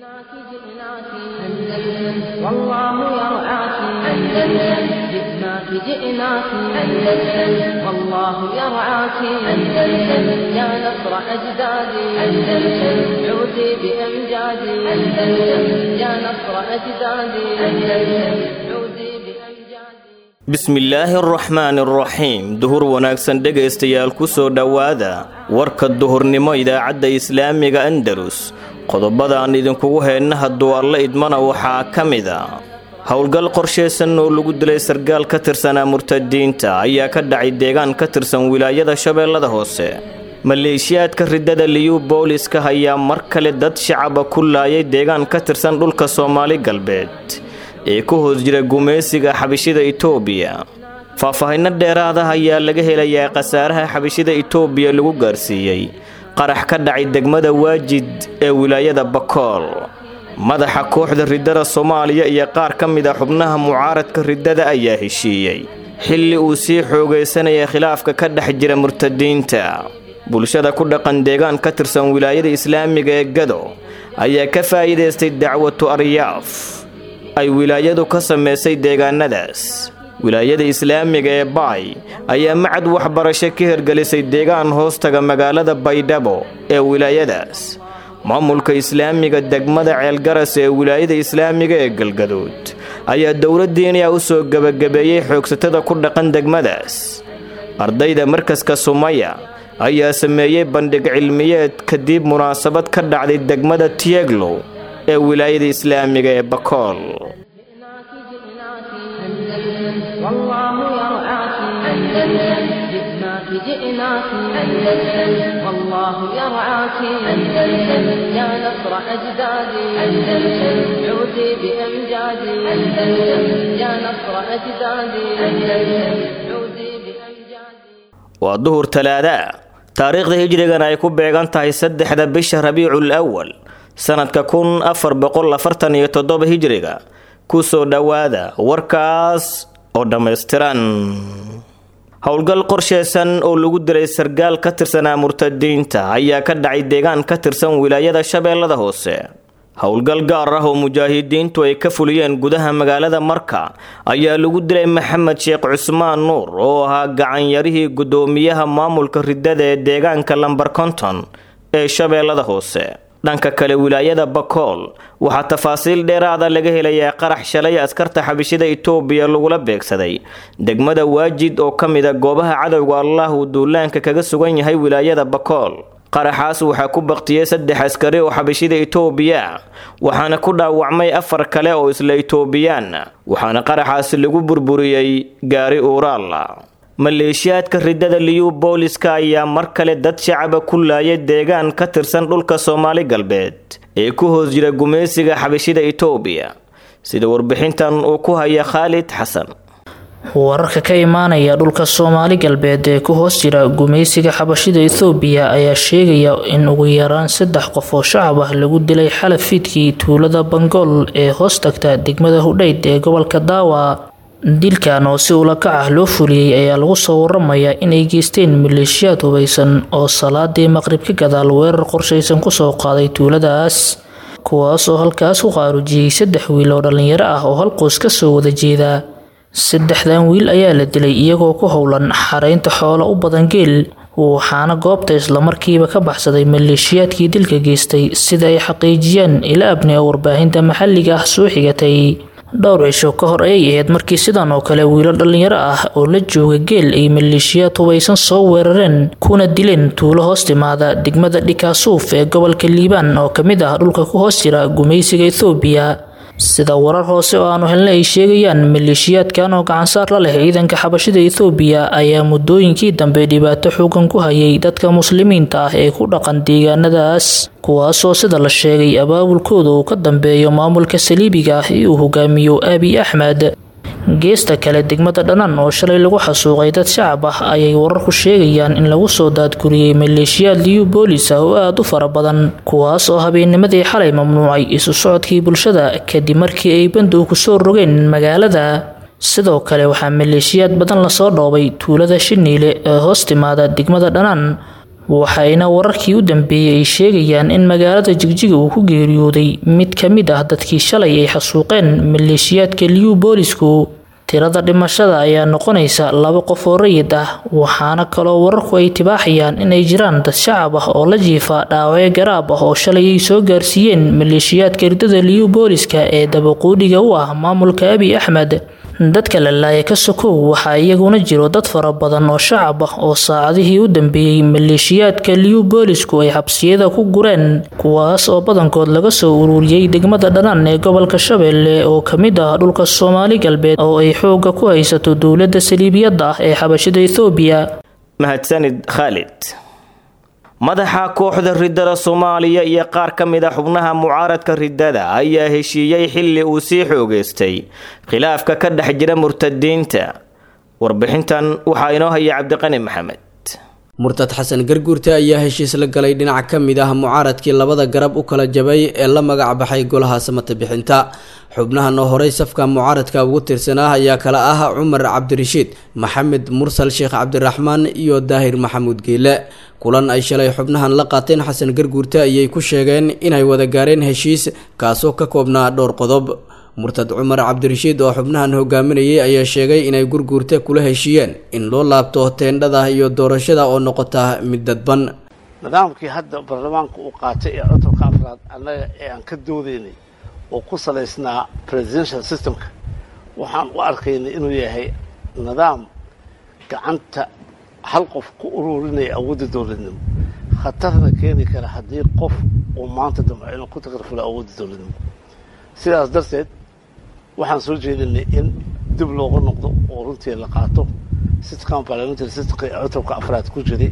والله يرعاك أندلس جئناك جئناك أندلس والله يرعاك أندلس يا نصر أجدادي أندلس عودي بأمجادي أندلس يا نصر أجدادي أندلس عودي بأمجادي بسم الله الرحمن الرحيم دهور wanaagsan dhageystayaal ku soo dhawaada warka duhurnimo idaacada islaamiga Andalus qodobada aan idinkugu heeyna hadduu alla idmana waxaa kamida howlgal qorsheysan oo lagu dilay sargaal ka tirsanaa murtadiinta ayaa ka dhacay deegaan ka tirsan wilaayada Shabeellada Hoose maleeshiyaadka ridada liyu booliska ayaa mar kale dad shacab ku laayay deegaan ka tirsan dhulka Soomaali galbeed ee ku hoos jira gumeysiga xabashida Itoobiya faahfaahin dheeraad ah ayaa laga helayaa qasaaraha xabashida Itoobiya lagu gaarsiiyay qarax ka dhacay degmada Waajid ee wilaayada Bakool madaxa kooxda ridada Soomaaliya iyo qaar kamid ah xubnaha mucaaradka ridada ayaa heshiiyay xilli uu sii xoogeysanaya khilaafka ka dhex jira murtadiinta bulshada ku dhaqan deegaan ka tirsan wilaayada Islaamiga ee Gado ayaa ka faa'iideystay dacwatu aryaaf ay wilaayadu ka sameysay deegaanadaas wilaayada Islaamiga ee Baay ayaa macad waxbarasho ka hirgelisay deegaan hoostaga magaalada Baydhabo ee wilaayadaas maamulka Islaamiga degmada Ceelgaras ee wilaayada Islaamiga ee Galgaduud ayaa dawladdeena u soo gabagabeeyay xoogsatada ku dhaqan degmadaas ardayda markaska Sumaya ayaa sameeyay bandhig cilmiyeed kadib munaasabad ka dhacday degmada Tieglo ee wilaayada Islaamiga ee Bakool والله يرعاك أندلس جئناك جئناك أندلس والله يرعاك أندلس يا نصر أجدادي أندلس عودي بأمجادي أندلس يا نصر أجدادي أندلس عودي بأمجادي وظهر ثلاثة تاريخ هجريغان ay ku beegan tahay 3 bisha Rabiicul Awwal sanadka 1447 hijriga ku soo dhawaada warkaas oo dhameystiran howlgal qorsheysan oo lagu dilay sargaal ka tirsanaa murtadiinta ayaa ka dhacay deegaan ka tirsan wilaayada Shabeellada Hoose howlgal gaar ah oo mujaahidiintu ay ka fuliyeen gudaha magaalada Marka ayaa lagu dilay Maxamed Sheekh Cusmaan Nuur oo ahaa gacan yarihii gudoomiyaha maamulka ridada ee deegaanka Lambar Konton ee Shabeellada Hoose dhanka kale wilaayada Bakool waxa tafaasiil dheeraad ah laga helayaa qarax shalay askarta xabashida Itoobiya lagu la beegsaday degmada Waajid oo kamid ah goobaha cadawga Allah uu duulaanka kaga sugan yahay wilaayada Bakool qaraxaas waxa ku baqtiyay 3 askari oo xabashida Itoobiya waxaana ku dhaawacmay 4 kale oo isla Itoobiyaan waxaana qaraxaas lagu burburiyay gaari Uuraala maleeshiyaadka ridada liyu booliska ayaa mar kale dad shacab ku laayay deegaan ka tirsan dhulka Soomaali galbeed ee ku hoos jira gumeysiga xabashida Itoobiya sida warbixintan uu ku haya Khalid Xasan wararka ka imaanaya dhulka Soomaali galbeed ee ku hoos jira gumeysiga xabashida Itoobiya ayaa sheegaya in ugu yaraan 3 qof oo shacab ah lagu dilay xalafidkii tuulada Bangol ee hoos tagta degmada Hudhayd ee gobolka Daawa dilkan oo si ula kac ah loo fuliyay ayaa lagu soo waramayaa inay geysteen maleeshiyaad hubeysan oo salaadii maqrib ka gadaal weerar qorsheysan ku soo qaaday tuuladaas kuwaas oo halkaas ku qaarujiyay 3 wiil oo dhalinyaro ah oo hal qoys ka soo wada jeeda 3dan wiil ayaa la dilay iyagoo ku howlan xareynta xoolo u badan geel waxaana goobta isla markiiba ka baxsaday maleeshiyaadkii dilka geystay sida ay xaqiijiyeen ila abni warbaahinta maxalliga ah soo xigatay dhowr cisho ka hor ayay ahayd markii sidan oo kale wiilal dhalinyaro ah oo la jooga geel ay maleeshiyaad hubeysan soo weerareen kuna dileen tuulo hoos timaada degmada Dhikaasuuf ee gobolka Liibaan oo kamid ah dhulka ku hoos jira gumeysiga Itoobiya sida warar hoose oo aanu helnay ay sheegayaan maleeshiyaadkan oo gacan saar la leh ciidanka xabashida Itoobiya ayaa muddooyinkii dambe dhibaato xooggan ku hayay dadka muslimiinta ah ee ku dhaqan deegaanadaas kuwaas oo sida la sheegay abaabulkooda uu ka dambeeyo maamulka saliibiga ah ee uu hogaamiyo Abiy Ahmed geesta kale degmada Dhanan oo shalay lagu xasuuqay dad shacab ah ayay wararku sheegayaan in lagu soo daadguriyay maleeshiyaad liyu boolis ah oo aad u fara badan kuwaas oo habeennimadii xalay mamnuucay isu socodkii bulshada kadib markii ay bandow ku soo rogeen magaalada sidoo kale waxaa maleeshiyaad badan la soo dhoobay tuulada Shiniile ee hoos timaada degmada Dhanan waxayna wararkii u dambeeyay ay sheegayaan in magaalada Jigjiga uu ku geeriyooday mid ka mid ah dadkii shalay ay xasuuqeen maleeshiyaadka liyu boolisku. tirada dhimashada ayaa noqonaysa 2 qof oo rayid ah, waxaana kaloo wararku ay tibaaxayaan inay jiraan dad shacab ah oo la jiifa dhaawacyo garaab ah oo shalay ay soo gaarsiiyeen maleeshiyaadka ridada liyu booliska ee dabaquudhiga u ah maamulka Abiy Ahmed. dadka la laayay ka sokow waxaa iyaguna jiro dad fara badan oo shacab ah oo saacadihii u dambeeyay maleeshiyaadka liyu boolisku ay xabsiyada ku gureen, kuwaas oo badankood laga soo ururiyay degmada Dhanaan ee gobolka Shabeelle oo kamid ah dhulka Soomaali galbeed oo ay xooga ku haysato dowladda Saliibiyadda ah ee Xabashida Itoobiya. mahadsanid Khalid. madaxa kooxda ridada Soomaaliya iyo qaar ka mid ah xubnaha mucaaradka ridada ayaa heshiiyay xilli uu sii xoogeystay khilaafka ka dhex jira murtadiinta. warbixintan waxaa inoo haya Cabdiqani Maxamed. murtad xasan garguurta ayaa heshiis la galay dhinac ka mid ah mucaaradkii labada garab u kala jabay ee la magac baxay golaha samata bixinta. xubnahan oo horey safka mucaaradka ugu tirsanaa ayaa kala ah Cumar Cabdirashiid, Maxamed Mursal Sheekh Cabdiraxmaan iyo Daahir Maxamuud Geele. kulan ay shalay xubnahan la qaateen xasan garguurta ayay ku sheegeen inay wada gaareen heshiis kaasoo ka koobnaa dhowr qodob. murtad Cumar Cabdirashiid oo xubnahan hogaaminayay ayaa sheegay inay gurguurta kula heshiiyeen in loo laabto teendhada iyo doorashada oo noqota mid dadban. nidaamkii hadda baarlamaanka uu qaatay ee codurka afraad annaga ee aan ka doodaynay oo ku salaysnaa presidential systemka waxaan u arkaynay inuu yahay nidaam gacanta hal qof ku ururinaya awoodda dowladnimo, khatarna keeni kara haddii qof uu maanta damco inuu ku takrifalo awoodda dowladnimo. sidaas darteed waxaan soo jeedinay in dib looga noqdo oo runtii la qaato systemka parliamentary systemka ee codurka afraad ku jiray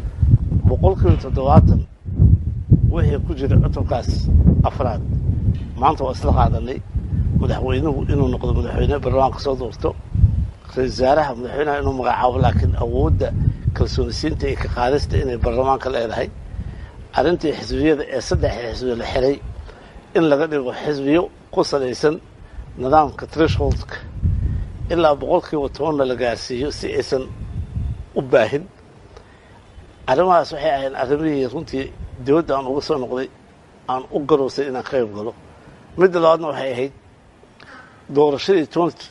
70% wixii ku jiray codurkaas afraad maanta waa isla qaadanay. madaxweynuhu inuu noqdo madaxweyne baarlamaanka soo doorto, ra'iisul wasaaraha madaxweynaha inuu magacaabo, laakiin awoodda kalsoonisiinta iyo ka qaadista inay baarlamaanka leedahay. arrintii xisbiyada ee 3 xisbiyo la xiray in laga dhigo xisbiyo ku salaysan nidaamka thresholdka ilaa 10% la gaarsiiyo si aysan u baahin. arrimahaas waxay ahayn arrimihii runtii dowladda aan uga soo noqday aan u garoosay inaan qayb galo. midda labaadna waxay ahayd doorashadii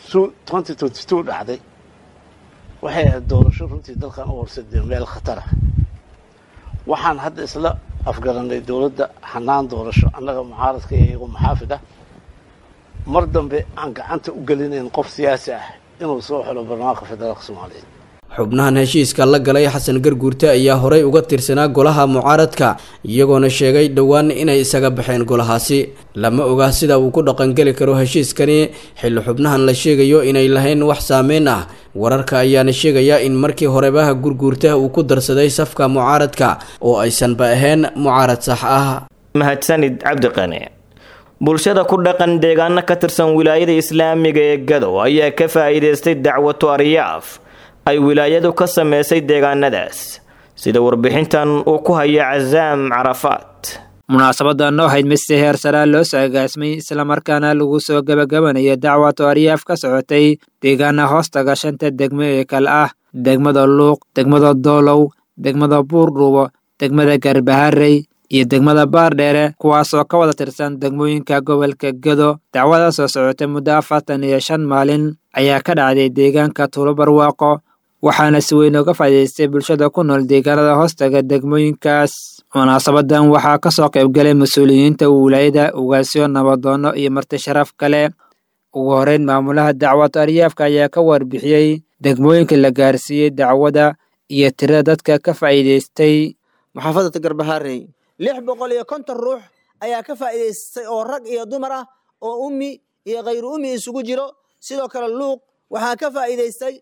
2022 dhacday waxay ahayd doorasho runtii dalkan u horseeday meel khatar ah. waxaan hadda isla afgaranay dowladda hanaan doorasho annaga mucaaradka iyo iyagu maxaafid ah mar dambe aan gacanta u gelinayn qof siyaasi ah inuu soo xilo barnaamijka federaalka Soomaaliyeed. xubnahan heshiiska la galay xasan garguurta ayaa horey uga tirsanaa golaha mucaaradka iyagoona sheegay dhowaan inay isaga baxeen golahaasi. lama oga sida uu ku dhaqan gali karo heshiiskani xilli xubnahan la sheegayo inay lahayn wax saameyn ah. wararka ayaana sheegaya in markii horeba garguurta uu ku darsaday safka mucaaradka oo aysan ba ahayn mucaarad sax ah. mahadsanid Cabdiqani. bulshada ku dhaqan deegaano ka tirsan wilaayada Islaamiga ee Gado ayaa ka faa'iideystay dacwatu aryaaf ay wilaayadu ka sameysay deegaanadaas, sida warbixintan uu ku haya Cazaam Carafaat. munaasabadan oo ahayd mid si heer sare loo soo agaasmay isla markaana lagu soo gabagabanaya dacwatu aryaaf ka socotay deegaana hoostaga 5 degmo ee kala ah degmada Luuq, degmada Doolow, degmada Buurdhuubo, degmada Garbaharey iyo degmada Baardheere, kuwaas oo ka wada tirsan degmooyinka gobolka Gado. dacwada soo socotay muddo 45 maalin ayaa ka dhacday deegaanka Tuulo Barwaaqo, waxaana si weyn uga faa'iideystay bulshada ku nool deegaanada hoostaga degmooyinkaas. munaasabadan waxaa ka soo qayb galay mas'uuliyiinta wilaayada, ugaasyo, nabadoono iyo marti sharaf kale. ugu horeyn maamulaha dacwatu aryaafka ayaa ka warbixiyay degmooyinka la gaarsiiyay dacwada iyo tirada dadka ka faa'iideystay. maxaafadda Garbaharey 650 ruux ayaa ka faa'iideystay oo rag iyo dumar ah oo ummi iyo ghayr ummi isugu jiro. sidoo kale Luuq waxaa ka faa'iideystay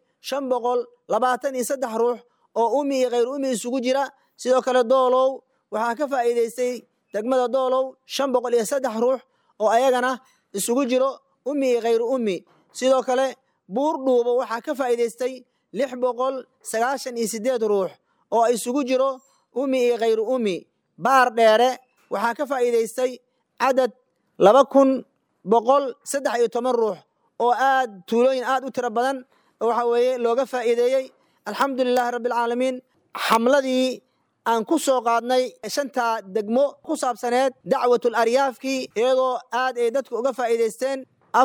523 ruux oo ummi iyo ghayr ummi isugu jira. sidoo kale Doolow waxaa ka faa'iideystay degmada Doolow 503 ruux oo ayagana isugu jiro ummi iyo ghayr ummi. sidoo kale Buurdhuubo waxaa ka faa'iideystay 698 ruux oo isugu jiro ummi iyo ghayr ummi. Baardheere waxaa ka faa'iideystay cadad 2113 ruux oo aad tuulooyin aad u tiro badan waxa weeye looga faa'iideeyay. alxamdulillaah rabbil caalamiin. xamladii aan ku soo qaadnay shanta degmo ku saabsaneed dacwatul aryaafkii iyadoo aad ay dadku uga faa'iidaysteen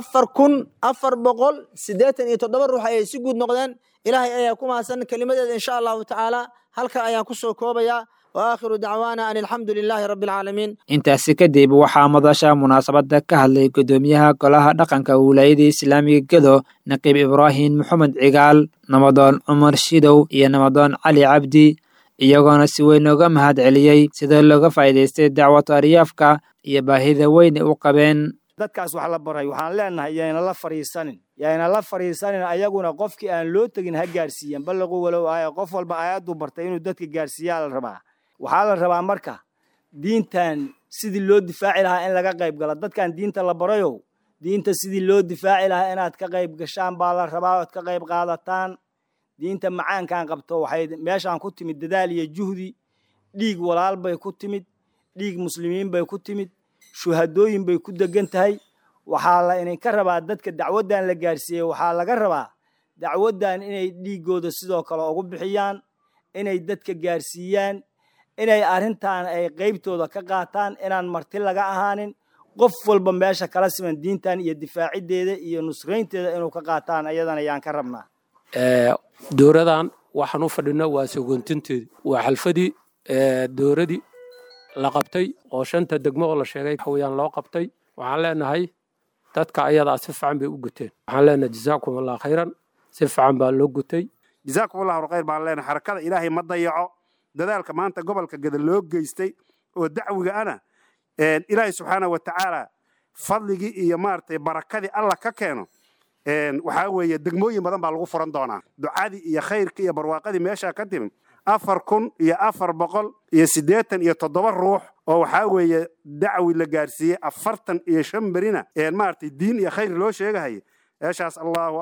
4,487 ruux ayay si guud noqdeen ilaahay ayaa ku mahadsan kelimadeeda insha allahu tacaala halkan ayaan ku soo koobayaa وآخر دعوانا أن الحمد لله رب العالمين. intaasi kadib waxaa madasha munaasabada ka hadlay gudoomiyaha golaha dhaqanka wilaayada islaamiga Gedo Naqiib Ibrahim Maxamed Cigaal Namadoon Umar Shidow iyo Namadoon Cali Cabdi iyagoona si weyn uga mahad celiyay sida looga faa'iideystay dacwada aryaafka iyo baahida weyn u qabeen dadkaas wax la baray waxaan leenahay yaana la fariisanin ayaguna qofkii aan loo tagin ha gaarsiiyeen balaqo walow ay qof walba aayadu bartay inuu dadka gaarsiiyaa la rabaa waxaa la rabaa marka diintan sidii loo difaaci lahaa in laga qayb galo dadkan diinta la barayo diinta sidii loo difaaci lahaa inaad ka qayb gashaan baa la rabaa oo ka qayb qaadataan diinta macaankan qabto waxay meeshaan ku timid dadaal iyo juhdi dhiig walaal bay ku timid dhiig muslimiin bay ku timid shuhadooyin bay ku degan tahay waxaa la inay ka rabaa dadka dacwadan la gaarsiiyay waxaa laga rabaa dacwadan inay dhiigooda sidoo kale ugu bixiyaan inay dadka gaarsiiyaan inay arintan ay qaybtooda ka qaataan inaan marti laga ahaanin qof walba meesha kala siman diintan iyo difaacideeda iyo nusreynteeda inuu ka qaataan ayadana ayaan ka rabnaa dooradan waxaan u fadhino waa suguntinteedi waa xalfadii dooradii la qabtay oo shanta degmo oo la sheegay xawiyaan loo qabtay waxaan leenahay dadka ayadaa si fiican bay u guteen waxaan leenahay jazaakumullahu khayran si fiican baa loo gutay jazaakumullahu khayr baan leenahay xarakada ilaahay ma dayaco dadaalka maanta gobolka Gedo loo geystay oo dacwiga ana ilaahay subhanahu wa ta'ala fadligi iyo maartay barakadii Allah ka keeno waxa weeye degmooyin badan baa lagu furan doonaa ducadii iyo khayrkii iyo barwaaqadii meesha ka timid 4,487 ruux oo waxa weeye dacwi la gaarsiiyay 45 berina maartay diin iyo khayr loo sheegahay eeshaas Allahu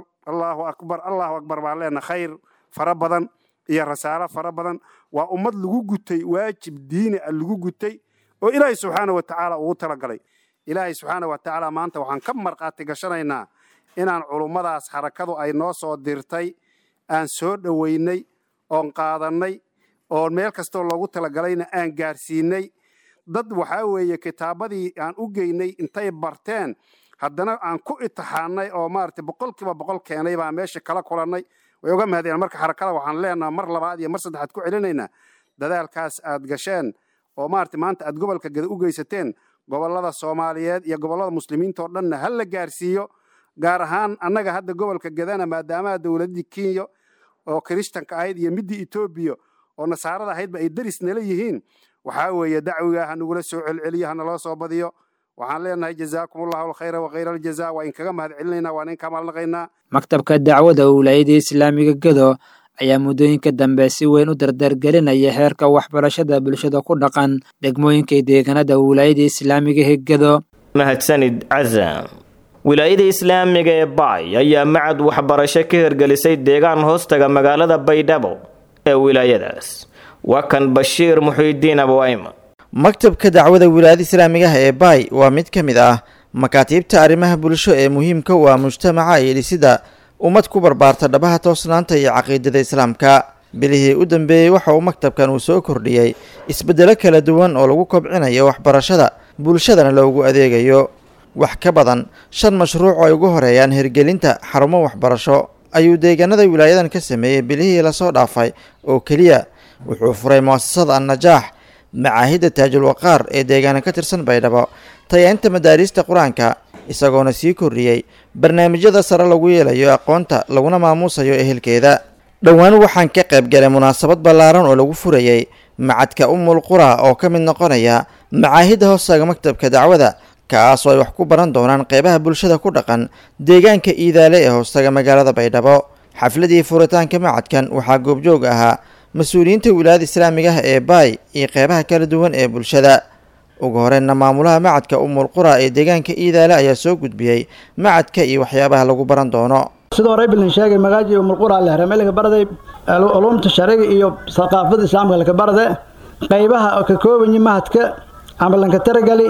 akbar baa leena khayr fara badan iyo rasaalo fara badan waa ummad lagu gutay waajib diini lagu gutay oo ilaahay subhanahu wa ta'ala uu talagalay ilaahay subhanahu wa ta'ala maanta waxaan ka marqaati gashanaynaa inaan culumadaas xarakadu ay noo soo dirtay aan soo dhaweynay oon qaadanay oo meel kasta loogu talagalayna aan gaarsiinay dad waxa weeye kitaabadii aan u geynay intay barteen haddana aan ku itixaanay oo maartay 100% keenay baa meesha kala kulanay way uga mahadeen marka xarakada waxaan leenahay mar labaad iyo mar saddexaad ku celinaynaa dadaalkaas aad gasheen oo maartay maanta aad gobolka Gedo u geysateen gobolada Soomaaliyeed iyo gobolada muslimiinta oo dhan hal la gaarsiiyo gaar ahaan annaga hadda gobolka Gedana maadaama dawladda Kenya oo Kristanka ahayd iyo midii Itoobiya oo nasaarada ahayd ay daris nala yihiin waxa weeye dacwiga hanugula soo celceliyaha loo soo badiyo waxaan leenahay jazaakumullahu khayra wa khayral jazaa wa in kaga mahad celinayna waan in ka maalnaqaynaa maktabka dacwada wilaayada islaamiga Gedo ayaa muddooyinka dambe si weyn u dardargelinaya heerka waxbarashada bulshada ku dhaqan degmooyinka deegaanada wilaayada islaamiga Gedo mahadsanid Azam wilaayada islaamiga ee Baay ayaa macad waxbarasho ka hirgelisay deegaan hoostaga magaalada Baydhabo ee wilaayadaas waa kan Bashiir Muxiidiin Abwaayma maktabka dacwada wilaayada islaamiga ee Baay waa mid ka mid ah makaatiibta arrimaha bulsho ee muhiimka u ah mujtamaca iyo dhisida ummad ku barbaarta dhabaha toosnaanta iyo caqiidada islaamka bilihii u dambeeyay waxa uu maktabkan uu soo kordhiyay isbedelo kala duwan oo lagu kobcinayo waxbarashada bulshadana loogu adeegayo wax ka badan 5 mashruuc oo ay ugu horeeyaan hirgelinta xarumo waxbarasho ayuu deegaanada wilaayadan ka sameeyay bilihii la soo dhaafay oo kaliya wuxuu furay muassasada An-Najaax macaahidda Taajul Waqaar ee deegaanka ka tirsan Baydhabo tayaynta madaarista Quraanka isagoona sii kordhiyay barnaamijyada sare lagu yeelayo aqoonta laguna maamuusayo ehelkeeda dhawaan waxaan ka qayb galay munaasabad ballaaran oo lagu furayay macadka Ummul Qura oo ka mid noqonaya macaahidda hoosaga maktabka dacwada kaas oo ay wax ku baran doonaan qaybaha bulshada ku dhaqan deegaanka Iidaale ee hoostaga magaalada Baydhabo xafladii furitaanka macadkan waxaa goobjoog ahaa mas'uuliyiinta wilaayada islaamiga ee Baay iyo qaybaha kala duwan ee bulshada ugu horeeyna maamulaha macadka Ummul Qura ee deegaanka Iidaale ayaa soo gudbiyay macadka iyo waxyaabaha lagu baran doono sidoo reebilin sheegay magaaji Ummul Qura la harameyga baraday ulumta sharciga iyo thaqaafada islaamka la ka baraday qaybaha ka kooban macadka amalanka taragali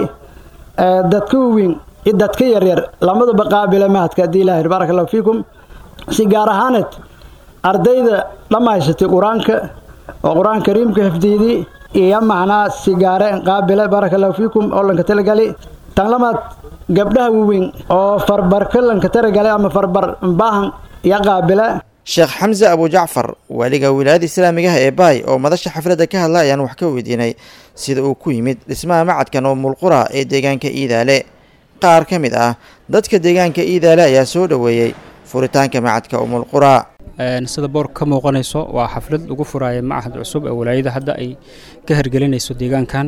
dadka weyn iyo dadka yaryar lamada baqaabila macadka diilaahi barakallahu fiikum si gaar ahaaneed ardayda dhamaysatay quraanka oo qur-aan kariimka xifdiyadii iyo macnaa sigaare qaabile baraka allahu fiikum oo lanka talagali tan lamaad gabdhaha waaweyn oo farbarka lanka talagalay ama farbar baahan iyo qaabile sheekh xamse abu jacfar waaliga wilaayada islaamigaha ee baay oo madasha xafladda ka hadla ayaan wax ka weydiinay sida uu ku yimid dhismaha macadkan Ummul Qura ee deegaanka Iidaale qaar ka mid ah dadka deegaanka Iidaale ayaa soo dhaweeyay furitaanka macadka Ummul Qura sida boorka ka muuqanayso waa xaflad ugu furaya macahad cusub ee wilaayada hadda ay ka hirgelinayso deegaankan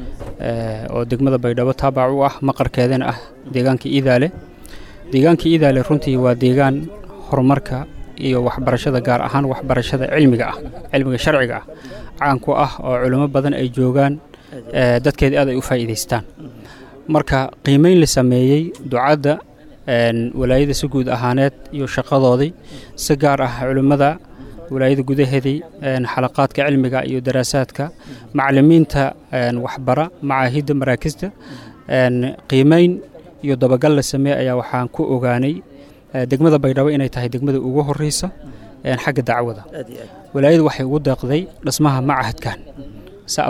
oo degmada Baydhabo taabac u ah maqarkeedana ah deegaanka Iidaale runtii waa deegaan horumarka iyo waxbarashada gaar ahaan waxbarashada cilmiga sharciga ah caan ku ah oo culimo badan ay joogaan dadkeed aad ay u faa'iideystaan marka qiimeyn la sameeyay ducada walaayada si guud ahaaneed iyo shaqadoodii si gaar ah culimada walaayada gudaheedii xalaqaadka cilmiga iyo daraasaadka macallimiinta waxbara macaahidda maraakista qiimeyn iyo dabagal la sameeyay ayaa waxaan ku ogaanay degmada Baydhabo inay tahay degmada ugu horeysa xagga dacwada walaayadu waxay ugu deeqday dhismaha macahadkan sa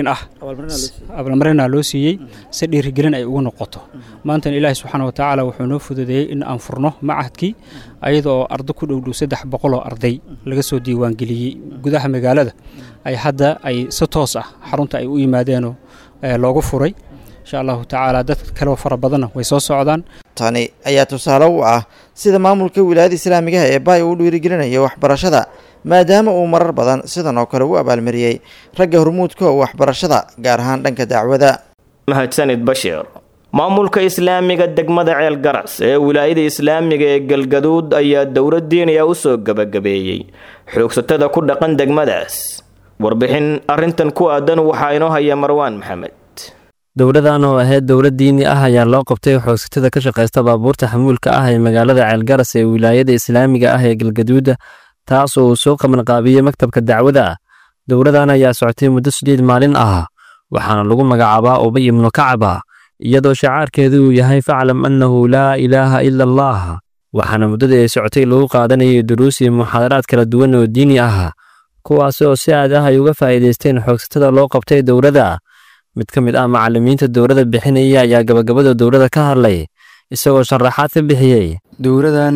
abaalmarin loo siiyay si dhiirigelin ay ugu noqoto maanta Ilaahay subhanahu wa ta'ala wuxuu noo fududeeyay in aan furno macahadkii ayadoo arday ku dhow 300 oo arday laga soo diiwaan geliyay gudaha magaalada ay hadda ay si toos ah xarunta ay u yimaadeen loogu furay insha Allah ta'ala dad kale oo fara badan way soo socdaan tani ayaa tusaale u ah sida maamulka wilaayada islaamigaha ee baay uu dhiirigelinayo waxbarashada maadaama uu marar badan sidan oo kale u abaalmariyay ragga hormuudka waxbarashada gaar ahaan dhanka dacwada mahadsanid Bashir maamulka islaamiga degmada Ceel Garas ee wilaayada islaamiga ee Galgaduud ayaa dowlad diiniya u soo gabagabeeyay xoogsatada ku dhaqan degmadaas warbixin arintan ku aadan waxa inoo haya Marwaan Maxamed dowladan oo ahayd dowlad diini ah ayaa loo qabtay xoogsatada ka shaqeysta baabuurta xamuulka ah ee magaalada Ceel Garas ee wilaayada islaamiga ah ee Galgaduud taas oo soo qaban qaabiyay maktabka dacwada dowladan ayaa socotay muddo 8 maalin ah waxaana lagu magacaabaa Ubay ibn Kacab iyadoo shacaarkeedu uu yahay fa'lam annahu la ilaaha illa Allah waxaana muddada ay socotay lagu qaadanayay duruus iyo muxaadaraad kala duwan oo diini ah kuwaas oo si aad ah ay uga faa'iideysteen xoogsatada loo qabtay dowladda mid ka mid ah macallimiinta dowladda bixinaya ayaa gabagabada dowladda ka hadlay isagoo sharaxaad ka bixiyay dowladan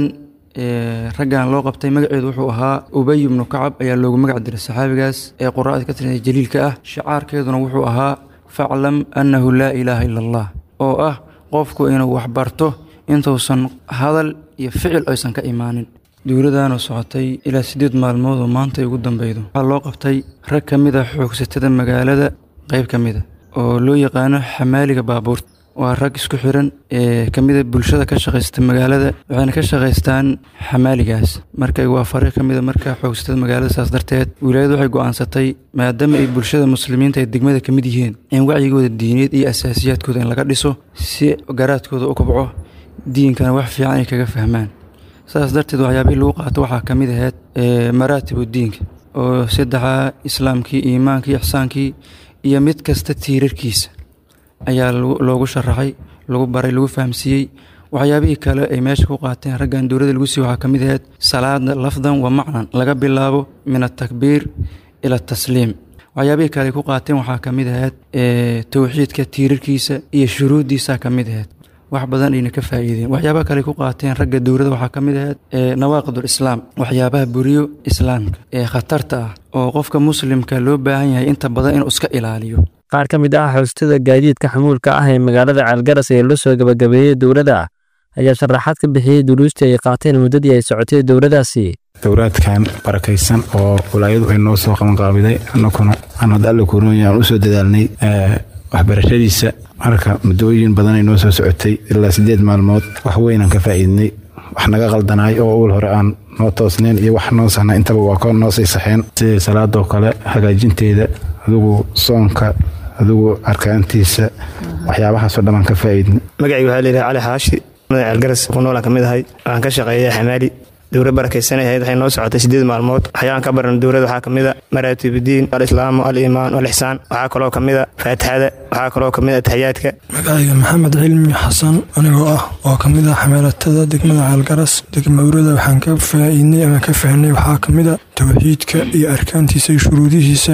raggan loo qabtay magaceedu wuxuu ahaa Ubay ibn Kacab ayaa loogu magac diray saxaabigaas ee quraa'ada ka tirsan jaliilka ah shacaarkeeduna wuxuu ahaa fa'lam annahu la ilaaha illa Allah oo ah qofku inuu wax barto intuusan hadal iyo ficil aysan ka imaanin dowladan oo socotay ilaa 8 maalmood oo maanta ugu dambeeydo waxa loo qabtay rag kamid ah xoogsatada magaalada qayb kamid ah oo loo yaqaan xamaaliga baabuurta waa rag isku xiran kamid bulshada ka shaqeysta magaalada waxayna ka shaqeystaan xamaaligaas markay waa fariiq kamid marka xoogsatada magaalada saas darteed wilaayadu waxay go'aansatay maadaama ay bulshada muslimiinta ee degmada kamid yihiin in wacyigooda diineed iyo asaasiyaadkooda in laga dhiso si garaadkooda u kobco diinkana wax fiican ay kaga fahmaan saas darteed waxyaabihii lagu qaato waxaa kamid ahayd maraatib diinka oo saddexa islaamkii iimaankii ihsaankii iyo mid kasta tiirarkiisa ayaa loogu sharaxay lagu baray lagu fahamsiiyay waxyaabihii kale ay meesha ku qaateen raggan dowladda lagu sii waxaa kamid ahayd salaada lafdan wa macnan laga bilaabo min at-takbiir ila at-tasliim waxyaabihii kale ku qaateen waxaa kamid ahayd tawxiidka tiirarkiisa iyo shuruudiisa kamid ahayd wax badan ayna ka faa'iideen waxyaabaha kale ku qaateen ragga dowladda waxaa kamid ahayd nawaaqidul islaam waxyaabaha buriyo islaamka ee khatarta ah oo qofka muslimka loo baahan yahay inta badan inuu iska ilaaliyo qaar ka mid ah xoogsatada gaadiidka xamuulka ah ee magaalada Ceel Garas ee loo soo gabagabeeyay dowladda ayaa sharaxaad ka bixiyay duruustii ay qaateen muddadii ay socotay dowladdaasi dowladkan barakaysan oo wilaayadu ay noo soo qaban qaabiday annaguna aan hadda ku soo dadaalnay waxbarashadiisa marka muddooyin badan ay noo soo socotay ilaa 8 maalmood wax weyn aan ka faa'iidnay wax naga qaldanay oo uul hore aan noo toosneen iyo wax noo sahnay intaba waa ka noo saxeen sida salaadoo kale hagaajinteeda adigu soonka adigu arkaantiisa waxyaabahaas oo dhan ka faa'iidnay magacaygu waxa leeyahay Cali Xaashi Ceel Garas ku nool ka mid ahay aan ka shaqeeyay xamaali dowlad barakaysan ahayd waxay noo socotay 8 maalmood waxyaan ka baran dowladda waxaa kamid ah maraatibidiin al-islaam al-iimaan wal-ihsaan waxaa kaloo kamid ah faatixada waxaa kaloo kamid ah tahiyaadka magacayga maxamed cilmi xasan anigoo ah oo kamid ah xamalatada degmada Ceelgaras degmawrada waxaan ka faa'iidnay ama ka fahnay waxaa kamid ah tawxiidka iyo arkaantiisa iyo shuruudihiisa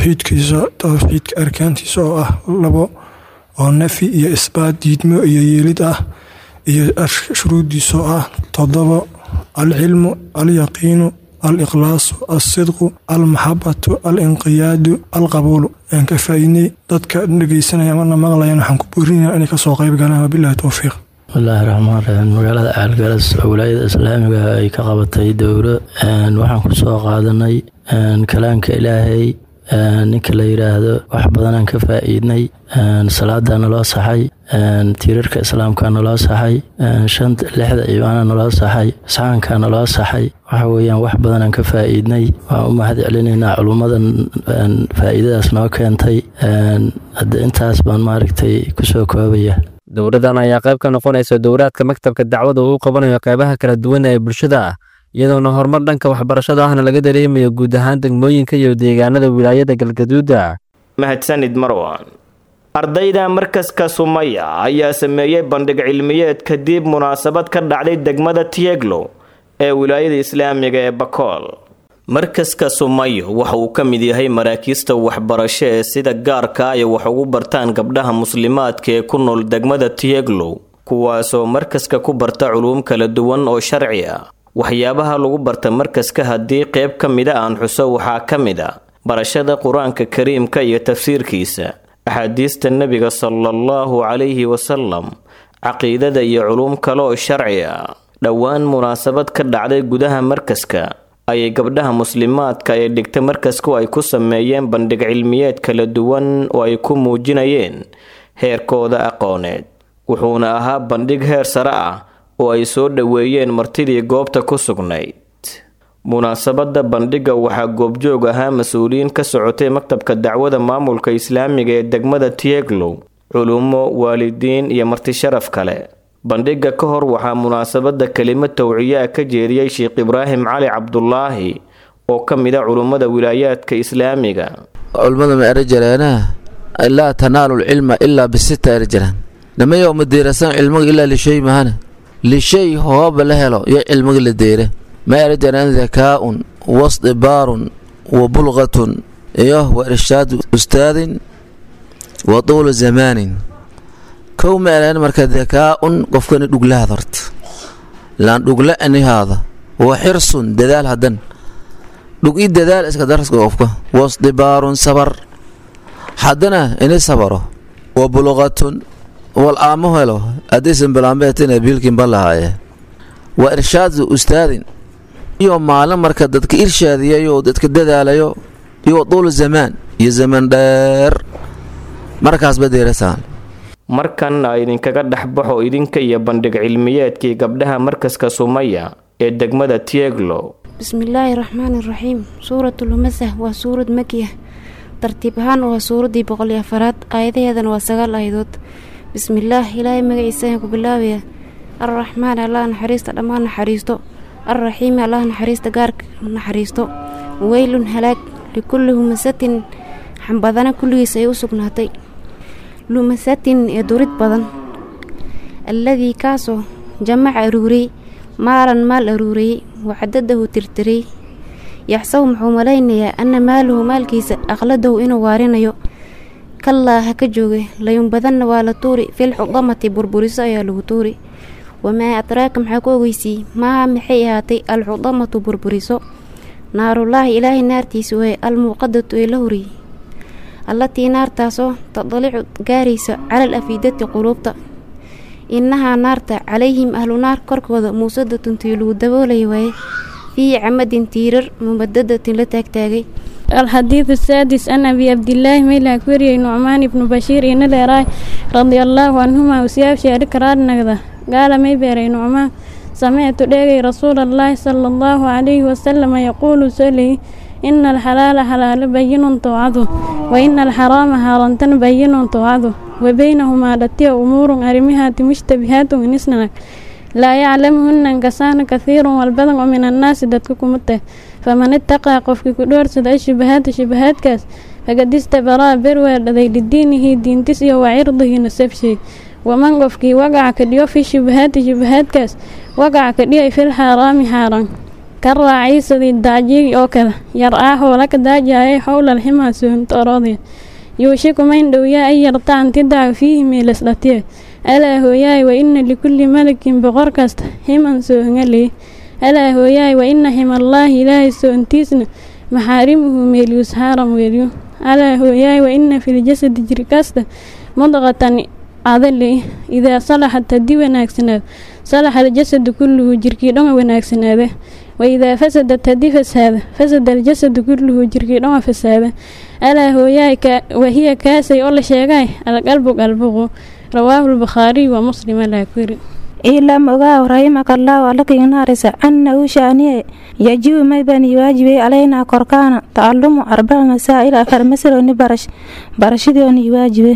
tawxiidka arkaantiisa oo ah labo oo nafi iyo isbaat diidmo iyo yeelid ah iyo shuruudiisa oo ah 7 العلم اليقين الإخلاص الصدق المحبة الانقياد القبول يعني كفايني ضدك نجيسنا يا من مغلين وحن كبرينا أنك سوق يبقى بالله توفيق. بسم الله الرحمن الرحيم مقالة عالجلس ولاية الإسلامية أي كقبتي دورة وحن كسوق هذا كلامك إلهي ninka la yiraahdo wax badan aan ka faa'iidnay salaadana loo saxay tiirarka islaamkana loo saxay 6 iimaanana loo saxay saxankana loo saxay waxa weeyaan wax badan aan ka faa'iidnay waan u mahad celinaynaa culimadan faa'iidadaas noo keentay hadda intaas baan maaragtay ku soo koobaya dowladan ayaa qayb ka noqonaysa dowraadka maktabka dacwada uu qabanayo qaybaha kala duwan ee bulshada iyadoona horumar dhanka waxbarashada ahna laga dareemayo guud ahaan degmooyinka iyo deegaanada wilaayada galgaduud. mahadsanid marwan. ardayda markaska Sumaya ayaa sameeyay bandhig cilmiyeed kadib munaasabad ka dhacday degmada Tieglo ee wilaayada islaamiga ee Bakool. markaska Sumaya waxa uu ka mid yahay maraakiista waxbarasho ee sida gaarka ah ay wax ugu bartaan gabdhaha muslimaadka ee ku nool degmada Tieglo kuwaasoo markaska ku barta culuum kala duwan oo sharci ah. waxyaabaha lagu barta markaska haddii qayb ka mid aan xuso waxaa ka mid ah barashada quraanka kariimka iyo tafsiirkiisa axaadiista nabiga sallallahu alayhi wasallam caqiidada iyo culuum kale oo sharci ah. dhowaan munaasabad ka dhacday gudaha markaska ayay gabdhaha muslimaadka ee dhigta markasku ay ku sameeyeen bandhig cilmiyeed kala duwan oo ay ku muujinayeen heerkooda aqooneed wuxuuna ahaa bandhig heer sare ah oo ay soo dhaweeyeen martidii goobta ku sugnayd. munaasabada bandhiga waxaa goobjoog ahaa mas'uuliyiin ka socotay maktabka dacwada maamulka islaamiga ee degmada Tieglo culumo waalidiin iyo marti sharaf kale. bandhiga ka hor waxaa munaasabada kelimad tawciya ka jeediyay Sheekh Ibraahim Cali Cabdullaahi oo ka mid ah culimada wilaayaadka islaamiga. culimada ma erajalana illa tanaalu ilma illa bisita erajalan nama yawm dirasan ilmu illa li shay mahana لشيء هو بلهلو يعلم الديره ما يرجع عن ذكاء واصطبار وبلغة وإرشاد أستاذ وطول زمان كوم الآن مركز ذكاء قفكن دغلا هذرت لان دغلا اني هذا وحرص دلال هدن دغي دلال اسك درس قفك واصطبار صبر حدنا ان صبره وبلغة والآمه له أديسن بلانبيتنا بيلكن بالله وإرشاد أستاذ يوم معلم مركز دتك إرشاد يو دتك دداليو يو طول الزمان يزمن دير مركز بديرسان markan idinkaga dhaxbaxo idinka iyo bandhig cilmiyeedkii gabdhaha markaska Sumaya ee degmada Tieglo. bismillaahir rahmaanir rahiim suuratul masah waa suurad makiyah tartiib ahaan waa suuradii 104 aayadeedana waa 9 aayadood. بسم الله إلهي مجيسه كبلاوية الرحمن الله نحريست الأمان نحريستو الرحيم الله نحريست جارك نحريستو ويل هلاك لكل همسة حنبذنا كل سيوسق نهتي لمسة يدورت بدن الذي كاسو جمع أروري مالا مال أروري وحدده ترتري يحسو محوملين أن ماله مال كيس أغلده إنه وارينيو كلا هكجوجي لا ينبذن ولا توري في الحضمة بربريسا يا لوتوري وما أدراك محكوغيسي ما محياتي الحضمة بربريسو نار الله إله نار تيسوي الموقدة إلهوري التي نار تاسو تضلع جاريسة على الأفيدة قلوبتا إنها نار عليهم أهل نار كركوذ موسدة تيلو دبولي في عمد تيرر ممددة لتاكتاغي. الحديث السادس أن أبي عبد الله ميلا كوري نعمان بن بشير إن الراي رضي الله عنهما وسياب شارك راد نقضة قال ميبيري نعمان سمعت لي رسول الله صلى الله عليه وسلم يقول سلي إن الحلال حلال بين طوعده وإن الحرام حرام بين طوعده وبينهما لتي أمور أرمها مشتبهات ونسنك laa yaclamuhunna inkasaana kathiirun walbadan oo min annaasi dadka kuma tah faman ittaqaa qofkii ku dhoorsada ashubahaadka shubahaadkaas faqad istabaraa berweerdhaday lidiinihi diintis iyo wacirdihi nasabshay waman qofkii wagaca ka dhigo fi shubahaati shubahaadkaas wagaca ka dhigay fil xaaraami xaaraan ka raaciisadii daajigi oo kale yar aahoola ka daajayay howlal ximaa soontooroodaya yuushiku mayn dhowyaa ay yartaan tidaaca fiihi meelasdhatiye alaa hooyaay wa ina likulli malakin boqor kasta himan soohangaley alaa hooyaay wa ina himallaahi ilaahay soontiisna maxaarimuhu meelyus haaram weelyo alaa hooyaay wa ina filjasadi jir kasta mudqatan adale idaa salaxat haddii wanaagsanaado salaxa aljasadu kulluhu jirkii dhan wanaagsanaada waidaa fasadat haddii fasada aljasadu kulluhu jirkii dhan fasaada alaa hooyaay wahiya kaasay oo la sheegay alqalbu qalbuqu rawaahu lbukhaariy wa muslim alaa kuri ilam ogaaw rahimakallaahu allakiignaarisa annahu shaaniye yajibu maybani waajibay calaynaa korkaana tacalumu arbaa masaa'il afar masaloni barashadooni waajibe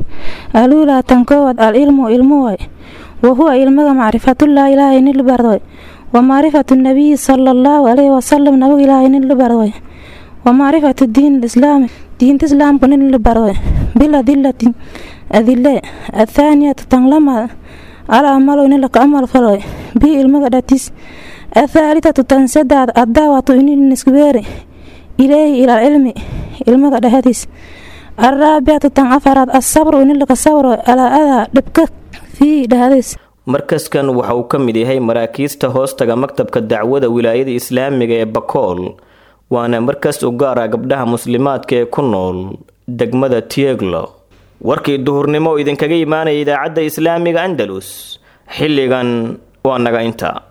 aluulaa tan koowaad alcilmu ilmuway wahuwa ilmaga macrifatullah ilaahay nin libardoy wa macrifatu nabiyi sala allahu calayhi wasalam nabag ilaahay nin libardoy wa macrifatu diin lislaami diinta islaamku nin libardoy biladilatin adile athaaniyatu tan lamaad alamalu nin laka amal faloy bi ilmaga dhatis athaalithatu tan sadaad addaawatu inin iskubeeri ilayhi ilal cilmi ilmaga dhahadiis arraabicatu tan afaraad asabru inin laka sabro alaa adaa dhibka fii dhahadiis markaskan waxa uu ka mid yahay maraakiista hoostaga maktabka dacwada wilaayada islaamiga ee bakool waana markas u gaara gabdhaha muslimaadka ee ku nool degmada tieglo warkii duhurnimo idinkaga imaanaya idaacadda islaamiga andalus xilligan waa naga inta